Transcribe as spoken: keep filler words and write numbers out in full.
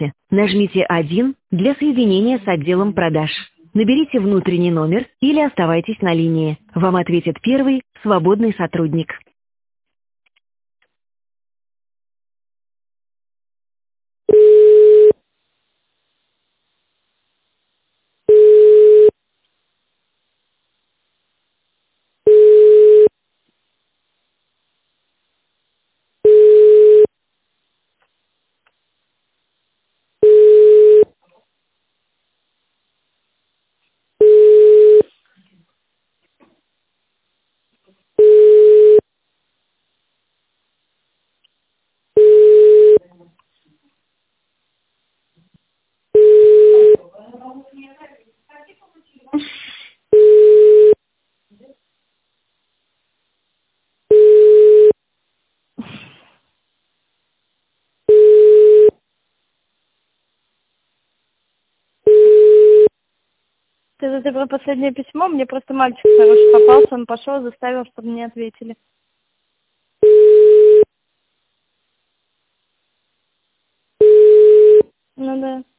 Нажмите один для соединения с отделом продаж. Наберите внутренний номер или оставайтесь на линии. Вам ответит первый свободный сотрудник. Это ты про последнее письмо? Мне просто мальчик хороший попался, он пошел, заставил, чтобы мне ответили. Ну да.